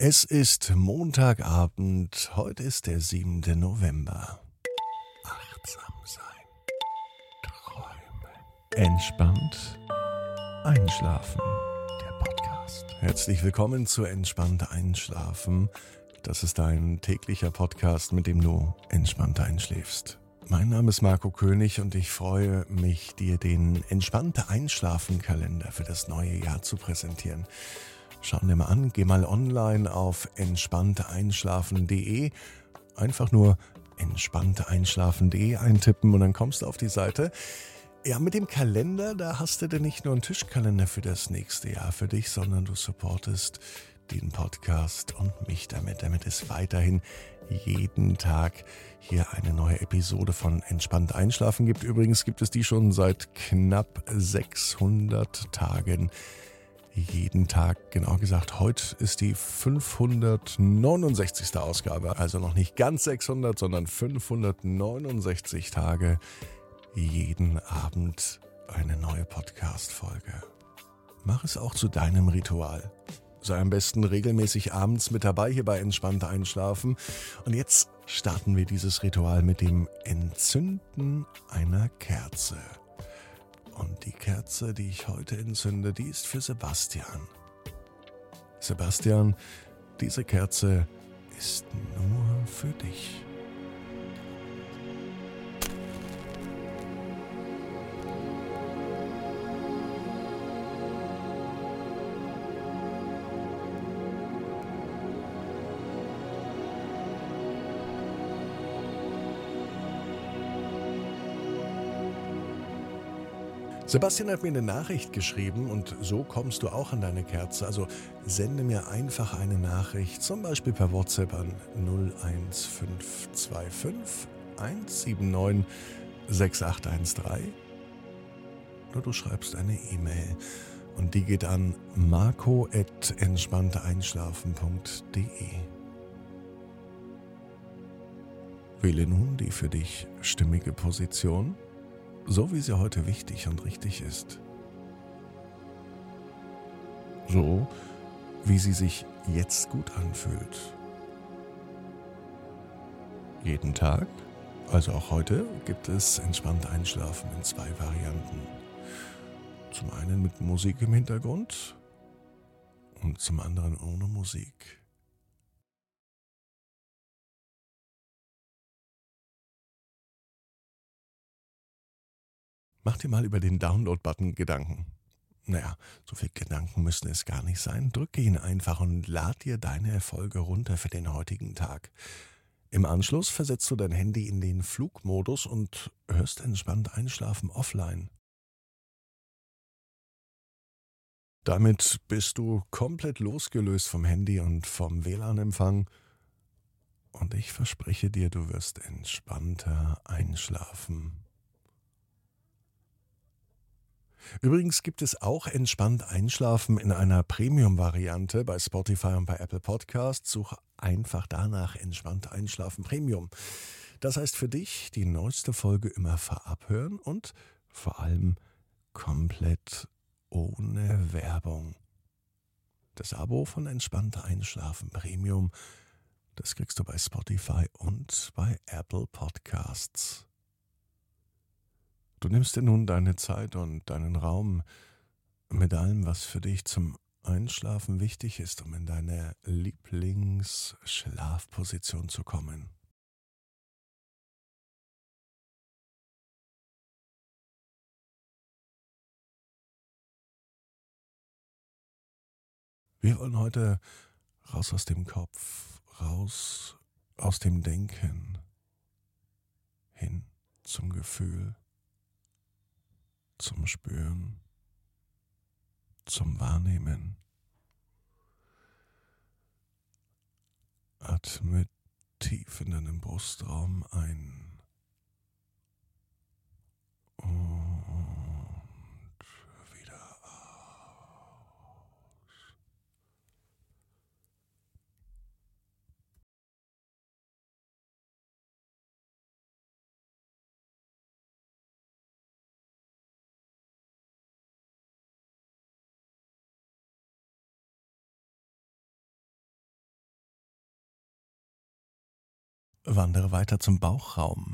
Es ist Montagabend, heute ist der 7. November. Achtsam sein, träumen, entspannt einschlafen. Der Podcast. Herzlich willkommen zu Entspannt Einschlafen. Das ist dein täglicher Podcast, mit dem du entspannt einschläfst. Mein Name ist Marco König und ich freue mich, dir den Entspannte Einschlafen-Kalender für das neue Jahr zu präsentieren. Schau dir mal an, geh mal online auf entspannteeinschlafen.de, einfach nur entspannteeinschlafen.de eintippen und dann kommst du auf die Seite. Ja, mit dem Kalender, da hast du denn nicht nur einen Tischkalender für das nächste Jahr für dich, sondern du supportest den Podcast und mich damit es weiterhin jeden Tag hier eine neue Episode von Entspannt Einschlafen gibt. Übrigens gibt es die schon seit knapp 600 Tagen. Jeden Tag, genau gesagt, heute ist die 569. Ausgabe, also noch nicht ganz 600, sondern 569 Tage, jeden Abend eine neue Podcast-Folge. Mach es auch zu deinem Ritual. Sei am besten regelmäßig abends mit dabei hier bei Entspannt Einschlafen. Und jetzt starten wir dieses Ritual mit dem Entzünden einer Kerze. Und die Kerze, die ich heute entzünde, die ist für Sebastian. Sebastian, diese Kerze ist nur für dich. Sebastian hat mir eine Nachricht geschrieben und so kommst du auch an deine Kerze. Also sende mir einfach eine Nachricht, zum Beispiel per WhatsApp an 01525 179 6813. Oder du schreibst eine E-Mail und die geht an marco@entspannteeinschlafen.de. Wähle nun die für dich stimmige Position, so wie sie heute wichtig und richtig ist. So, wie sie sich jetzt gut anfühlt. Jeden Tag, also auch heute, gibt es Entspannt Einschlafen in 2 Varianten. Zum einen mit Musik im Hintergrund und zum anderen ohne Musik. Mach dir mal über den Download-Button Gedanken. Naja, so viel Gedanken müssen es gar nicht sein. Drücke ihn einfach und lad dir deine Erfolge runter für den heutigen Tag. Im Anschluss versetzt du dein Handy in den Flugmodus und hörst Entspannt Einschlafen offline. Damit bist du komplett losgelöst vom Handy und vom WLAN-Empfang und ich verspreche dir, du wirst entspannter einschlafen. Übrigens gibt es auch Entspannt Einschlafen in einer Premium-Variante bei Spotify und bei Apple Podcasts. Suche einfach danach Entspannt Einschlafen Premium. Das heißt für dich die neueste Folge immer vorab hören und vor allem komplett ohne Werbung. Das Abo von Entspannt Einschlafen Premium, das kriegst du bei Spotify und bei Apple Podcasts. Du nimmst dir nun deine Zeit und deinen Raum mit allem, was für dich zum Einschlafen wichtig ist, um in deine Lieblingsschlafposition zu kommen. Wir wollen heute raus aus dem Kopf, raus aus dem Denken, hin zum Gefühl, zum Spüren, zum Wahrnehmen. Atme tief in deinen Brustraum ein und wieder aus. Wandere weiter zum Bauchraum.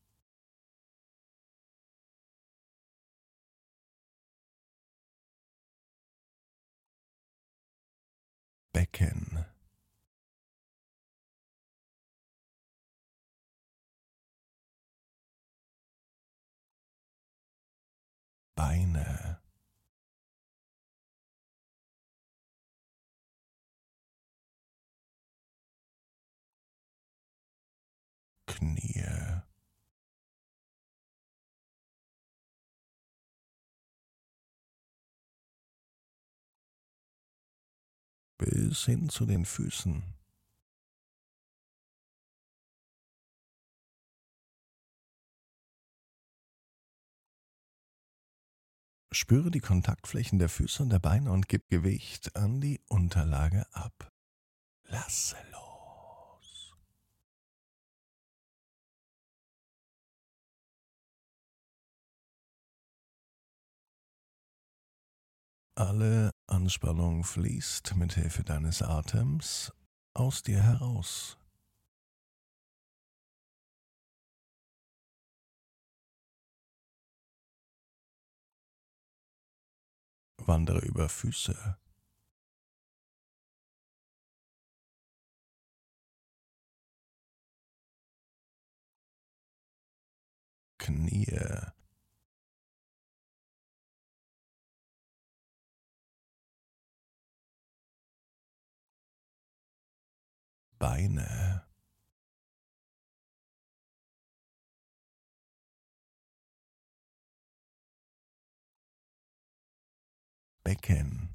Becken. Beine. Knie. Bis hin zu den Füßen. Spüre die Kontaktflächen der Füße und der Beine und gib Gewicht an die Unterlage ab. Lasse los. Alle Anspannung fließt mit Hilfe deines Atems aus dir heraus. Wandere über Füße. Knie. Beine. Becken.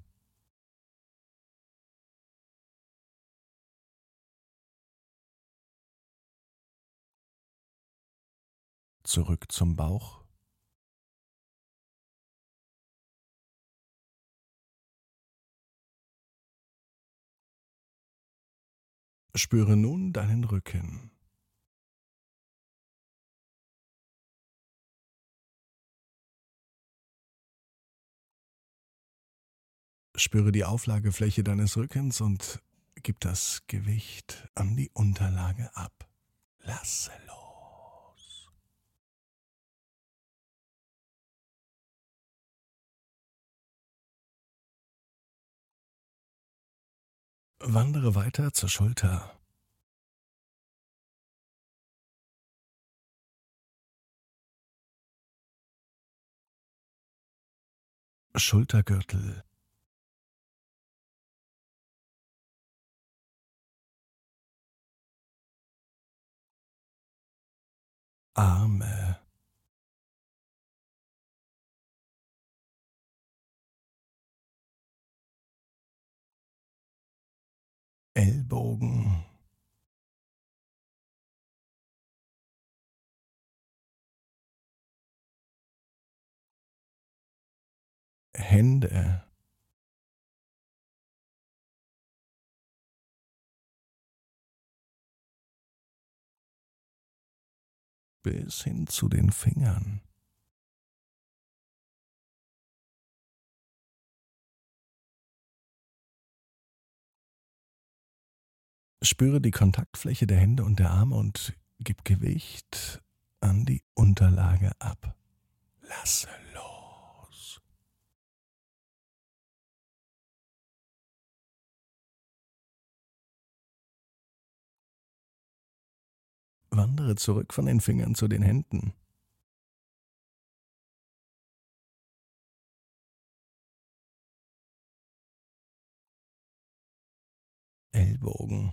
Zurück zum Bauch. Spüre nun deinen Rücken. Spüre die Auflagefläche deines Rückens und gib das Gewicht an die Unterlage ab. Lasse los. Wandere weiter zur Schulter. Schultergürtel. Arme. Ellbogen. Hände. Bis hin zu den Fingern. Spüre die Kontaktfläche der Hände und der Arme und gib Gewicht an die Unterlage ab. Lasse los. Wandere zurück von den Fingern zu den Händen. Ellbogen.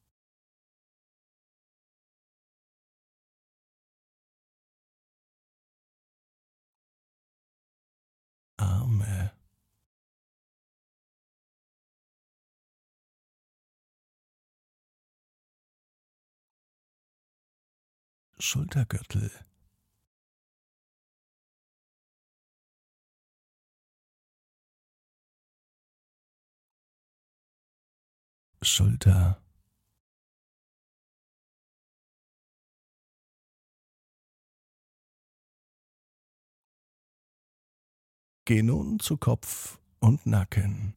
Arme. Schultergürtel. Schulter. Geh nun zu Kopf und Nacken.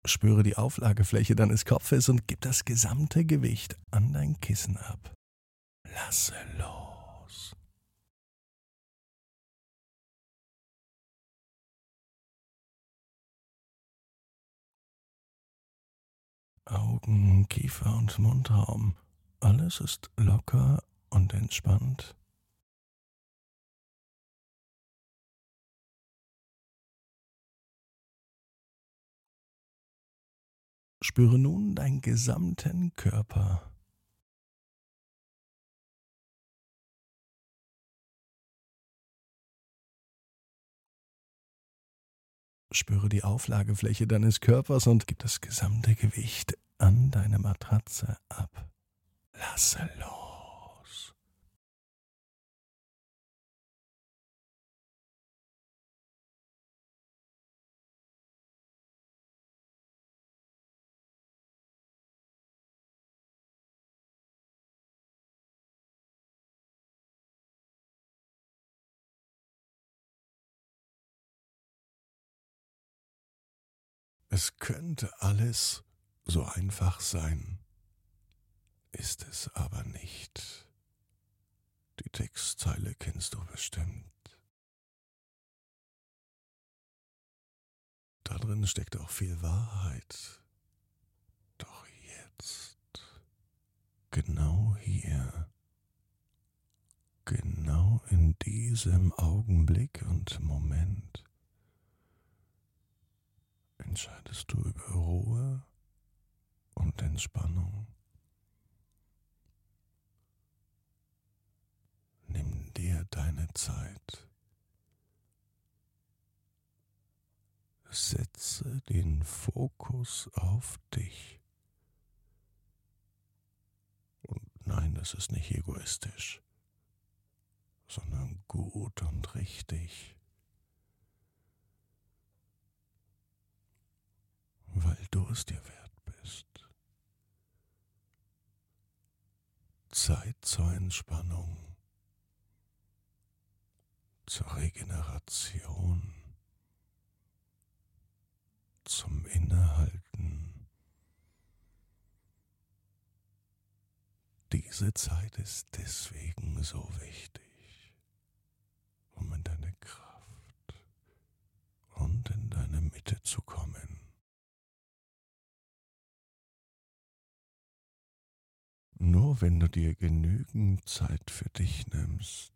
Spüre die Auflagefläche deines Kopfes und gib das gesamte Gewicht an dein Kissen ab. Lasse los. Augen, Kiefer und Mundraum. Alles ist locker und entspannt. Spüre nun deinen gesamten Körper. Spüre die Auflagefläche deines Körpers und gib das gesamte Gewicht an deine Matratze ab. Lasse los. Es könnte alles so einfach sein, ist es aber nicht. Die Textzeile kennst du bestimmt. Da drin steckt auch viel Wahrheit. Doch jetzt, genau hier, genau in diesem Augenblick und Moment, entscheidest du über Ruhe und Entspannung. Nimm dir deine Zeit. Setze den Fokus auf dich. Und nein, das ist nicht egoistisch, sondern gut und richtig, weil du es dir wert bist. Zeit zur Entspannung, zur Regeneration, zum Innehalten. Diese Zeit ist deswegen so wichtig, um in deine Kraft und in deine Mitte zu kommen. Nur wenn du dir genügend Zeit für dich nimmst,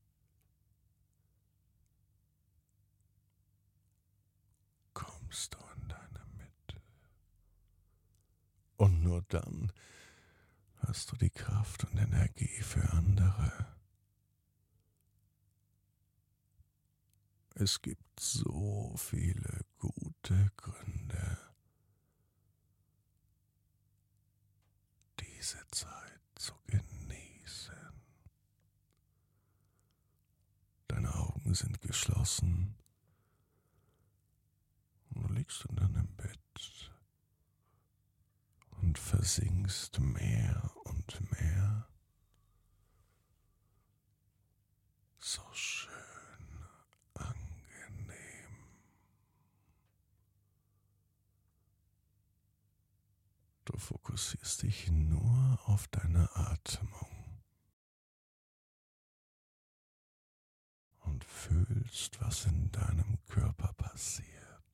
kommst du in deine Mitte. Und nur dann hast du die Kraft und Energie für andere. Es gibt so viele gute Gründe, diese Zeit zu genießen. Deine Augen sind geschlossen und du liegst in deinem Bett und versinkst mehr und mehr. So schön angenehm. Du fokussierst dich nur auf deine Atmung und fühlst, was in deinem Körper passiert.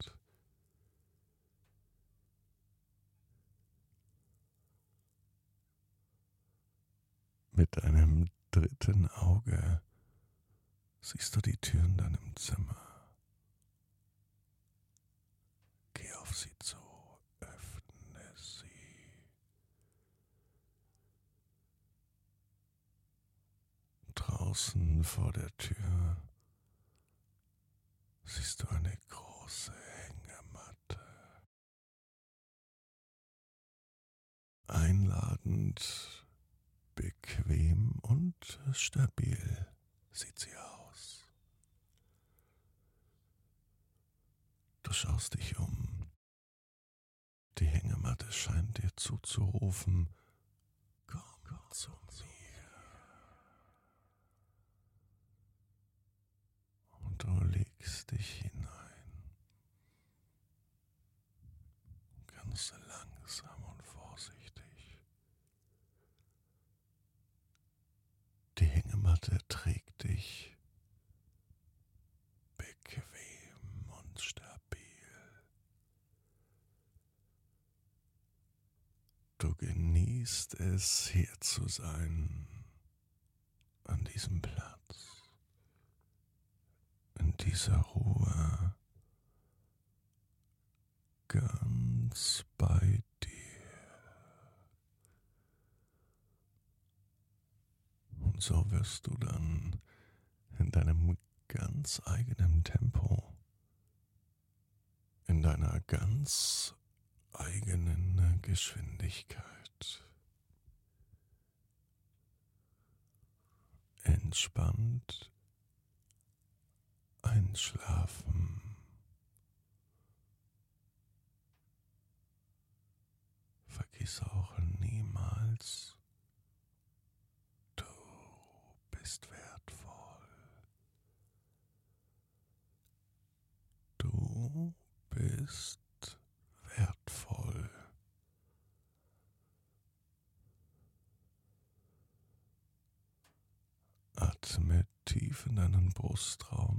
Mit deinem dritten Auge siehst du die Tür in deinem Zimmer. Geh auf sie zu, öffne sie. Draußen vor der Tür siehst du eine große Hängematte. Einladend, bequem und stabil sieht sie aus. Du schaust dich um. Die Hängematte scheint dir zuzurufen, komm zu mir. Und du legst dich hinein. langsam und vorsichtig. Die Hängematte trägt dich bequem und stabil. Du genießt es, hier zu sein, an diesem Platz, in dieser Ruhe, ganz bei dir. Und so wirst du dann in deinem ganz eigenen Tempo, in deiner ganz eigenen Geschwindigkeit entspannt einschlafen. Vergiss auch niemals, du bist wertvoll. Du bist wertvoll. Atme tief in deinen Brustraum.